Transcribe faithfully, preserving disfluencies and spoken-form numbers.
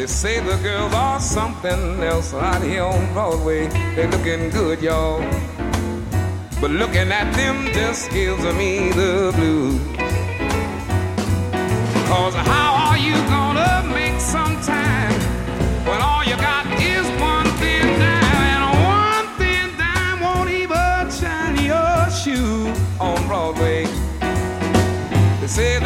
They say the girls are something else out here on Broadway. They're looking good, y'all, but looking at them just gives me the blues. Cause how are you gonna make some time when all you got is one thin dime, and one thin dime won't even shine your shoe on Broadway? They say